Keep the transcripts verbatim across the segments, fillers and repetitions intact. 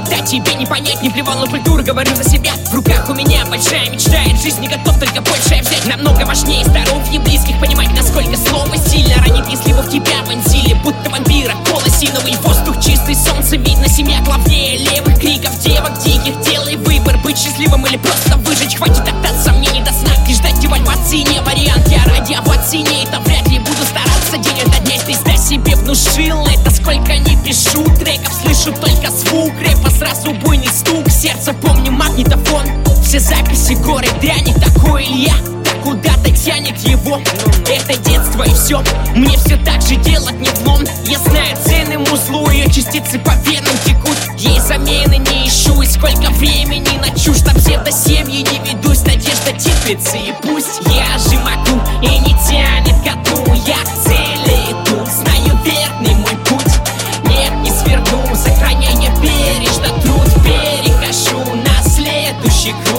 когда тебе не понять, не плевал на культуру, говорю за себя. В руках у меня большая мечта, и от жизни готов только большее взять. Намного важнее здоровье близких, понимать, насколько слово сильно ранит, если его в тебя вонзили, будто вампира, колосиновый воздух, чистый, солнце видно, семья главнее левых криков девок диких. Делай выбор, быть счастливым или просто выжить. Хватит от сомнений до сна, и ждать девальвации не вариант. Я ради овации не это вряд ли буду стараться день ото дня. Ты себе внушил это, сколько не пишу треков, слышу только звук рэпа, сразу буйный стук сердца, помню магнитофон, все записи горы дряни, такой Илья, так куда-то тянет его. Это детство и все, мне все так же делать не влом. Я знаю цены музлу, ее частицы по венам текут, ей замены не ищу, и сколько времени на чушь, там псевдосемьи не ведусь, надежда теплится, и пусть я же могу, и не тянет коту, я к цели иду, знаю верный мой путь, нет, не сверну, сохраняя бережно труд, перехожу на следующий круг.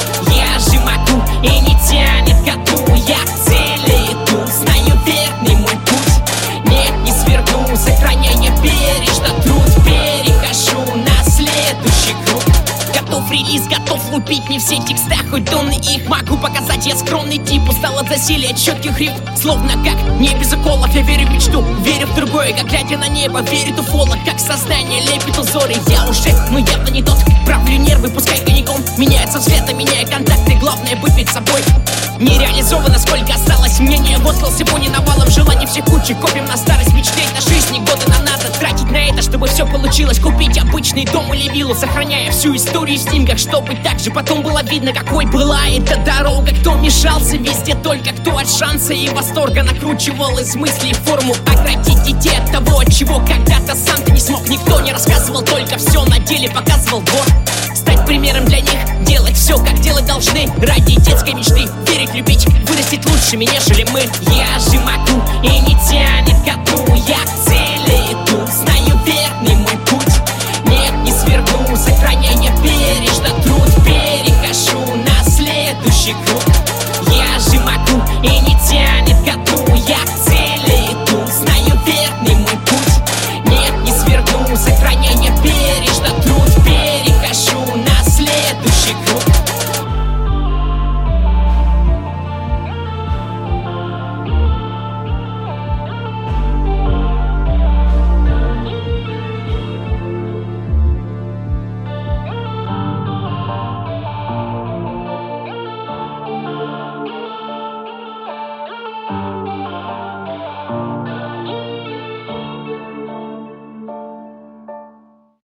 Я же могу, и не тянет коту, я к цели иду, знаю верный мой путь, нет, не сверну, сохраняя бережно труд, перехожу на следующий круг. Готов релиз, готов лупить, не все текста, хоть тонны их могу показать. Я скромный тип, устал от засилия четких риф, словно как не без уколов. Я верю в мечту, верю в другое, как глядя на небо, верит уфолог, как сознание лепит узоры. Я уже, ну явно не тот, правлю нервы, пускай коньяком меняется цвета, меняя контакты, главное быть перед собой. Не реализовано, сколько осталось мнение, вослал сегодня навалом желаний, все кучи копим на старость, мечтать на жизни, годы нам надо тратить на это, чтобы все получилось. Купить обычный дом или виллу, сохраняя всю историю в снимках, чтобы так же потом было видно, какой была эта дорога. Кто мешался везде, только кто от шанса и восторга накручивал из мыслей форму, оградить детей от того, от чего когда-то сам ты не смог. Никто не рассказывал, только все на деле показывал двор. Стать примером для них, делать все, как делать должны, ради детской мечты, верить, любить, вырастить лучшими, нежели мы. Я же могу, и не тянет коту, я к цели иду, знаю верный мой путь, нет, не сверну, сохраняя бережно труд, перехожу на следующий круг. Я же могу, и не тянет коту,